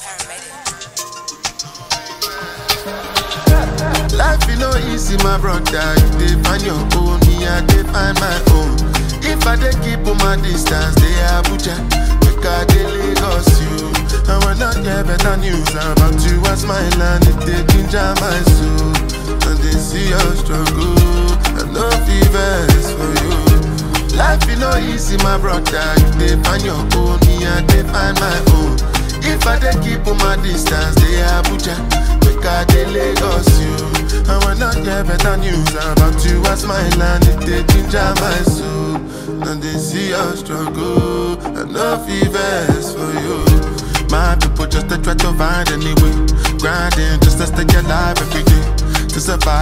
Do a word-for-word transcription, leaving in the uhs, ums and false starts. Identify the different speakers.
Speaker 1: Life is no easy, my brother. You dey find your own, me I dey find my own. If I dey keep on my distance, they Abuja, make I dey Lagos you. I will not get better news about you as my land. It dey ginger my soul, and they see your struggle. I no fevers for you. Life is no easy, my brother. You dey find your own, me I dey find my own. If I dey keep on my distance, they Abuja, make I dey Lagos you. I will not get better news about you as my land. It dey ginger my soul, and they see your struggle. I no fevers for you. My people just to try to find any way, grinding just to stay alive every day, to survive.